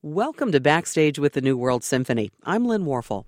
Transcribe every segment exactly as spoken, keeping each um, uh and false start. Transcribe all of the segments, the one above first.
Welcome to Backstage with the New World Symphony. I'm Lynn Warfel.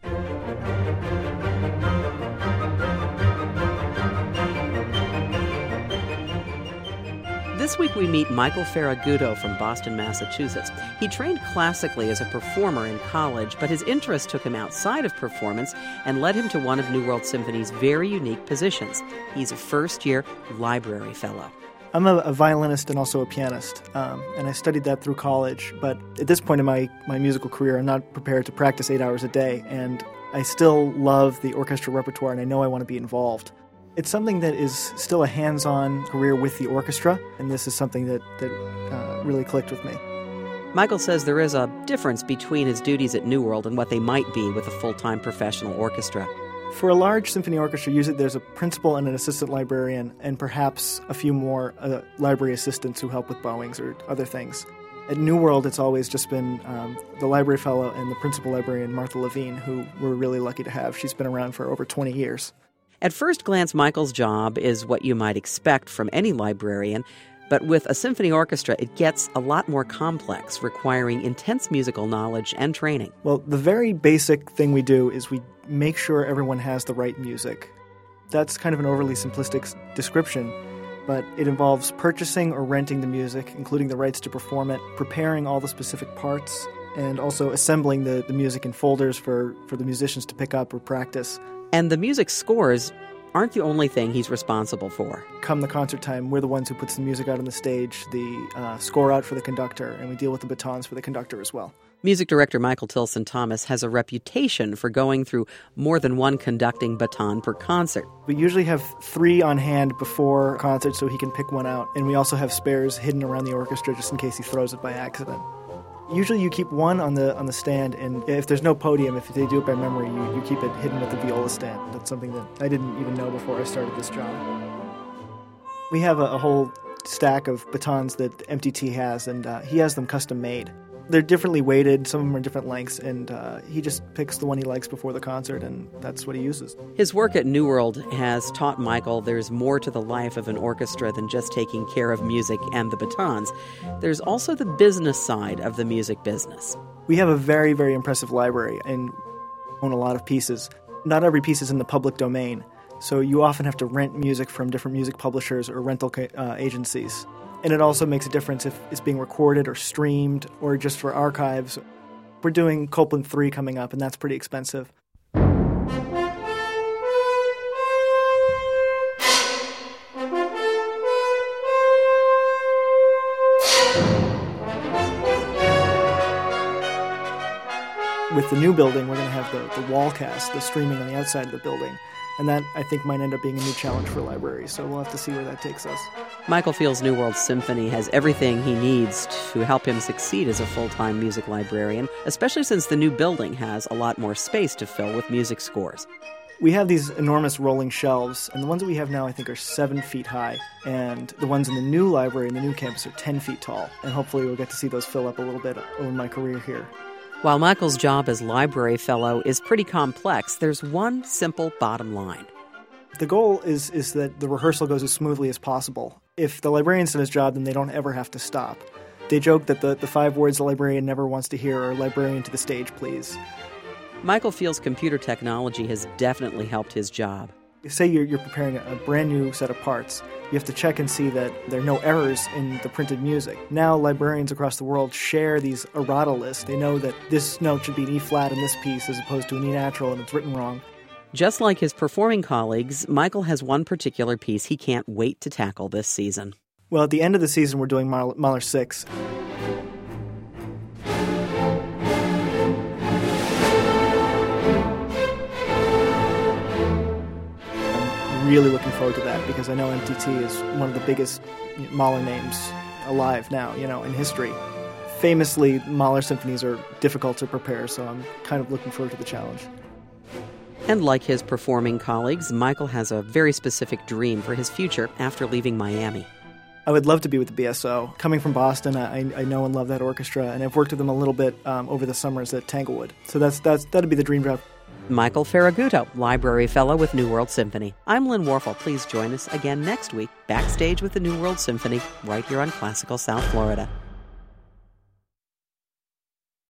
This week we meet Michael Ferragutto from Boston, Massachusetts. He trained classically as a performer in college, but his interest took him outside of performance and led him to one of New World Symphony's very unique positions. He's a first-year library fellow. I'm a, a violinist and also a pianist, um, and I studied that through college. But at this point in my, my musical career, I'm not prepared to practice eight hours a day, and I still love the orchestral repertoire, and I know I want to be involved. It's something that is still a hands-on career with the orchestra, and this is something that, that uh, really clicked with me. Michael says there is a difference between his duties at New World and what they might be with a full-time professional orchestra. For a large symphony orchestra, usually there's a principal and an assistant librarian, and perhaps a few more uh, library assistants who help with bowings or other things. At New World, it's always just been um, the library fellow and the principal librarian, Martha Levine, who we're really lucky to have. She's been around for over twenty years. At first glance, Michael's job is what you might expect from any librarian, but with a symphony orchestra, it gets a lot more complex, requiring intense musical knowledge and training. Well, the very basic thing we do is we make sure everyone has the right music. That's kind of an overly simplistic description, but it involves purchasing or renting the music, including the rights to perform it, preparing all the specific parts, and also assembling the, the music in folders for, for the musicians to pick up or practice. And the music scores aren't the only thing he's responsible for. Come the concert time, we're the ones who puts the music out on the stage, the uh, score out for the conductor, and we deal with the batons for the conductor as well. Music director Michael Tilson Thomas has a reputation for going through more than one conducting baton per concert. We usually have three on hand before a concert so he can pick one out, and we also have spares hidden around the orchestra just in case he throws it by accident. Usually you keep one on the on the stand, and if there's no podium, if they do it by memory, you, you keep it hidden with the viola stand. That's something that I didn't even know before I started this job. We have a, a whole stack of batons that M T T has, and uh, he has them custom made. They're differently weighted, some of them are different lengths, and uh, he just picks the one he likes before the concert, and that's what he uses. His work at New World has taught Michael there's more to the life of an orchestra than just taking care of music and the batons. There's also the business side of the music business. We have a very, very impressive library and own a lot of pieces. Not every piece is in the public domain, so you often have to rent music from different music publishers or rental uh, agencies. And it also makes a difference if it's being recorded or streamed or just for archives. We're doing Copland three coming up, and that's pretty expensive. With the new building, we're going to have the, the wall cast, the streaming on the outside of the building. And that, I think, might end up being a new challenge for libraries, so we'll have to see where that takes us. Michael feels New World Symphony has everything he needs to help him succeed as a full-time music librarian, especially since the new building has a lot more space to fill with music scores. We have these enormous rolling shelves, and the ones that we have now, I think, are seven feet high. And the ones in the new library, in the new campus, are ten feet tall. And hopefully we'll get to see those fill up a little bit over my career here. While Michael's job as library fellow is pretty complex, there's one simple bottom line. The goal is is that the rehearsal goes as smoothly as possible. If the librarian's done his job, then they don't ever have to stop. They joke that the, the five words the librarian never wants to hear are "librarian to the stage, please." Michael feels computer technology has definitely helped his job. Say you're, you're preparing a brand new set of parts. You have to check and see that there are no errors in the printed music. Now librarians across the world share these errata lists. They know that this note should be an E flat in this piece as opposed to an E natural and it's written wrong. Just like his performing colleagues, Michael has one particular piece he can't wait to tackle this season. Well, at the end of the season, we're doing Mahler six. Really looking forward to that because I know M T T is one of the biggest Mahler names alive now, you know, in history. Famously, Mahler symphonies are difficult to prepare, so I'm kind of looking forward to the challenge. And like his performing colleagues, Michael has a very specific dream for his future after leaving Miami. I would love to be with the B S O. Coming from Boston, I, I know and love that orchestra, and I've worked with them a little bit um, over the summers at Tanglewood. So that's that's that'd be the dream job. Michael Ferragutto, Library Fellow with New World Symphony. I'm Lynn Warfel. Please join us again next week, Backstage with the New World Symphony, right here on Classical South Florida.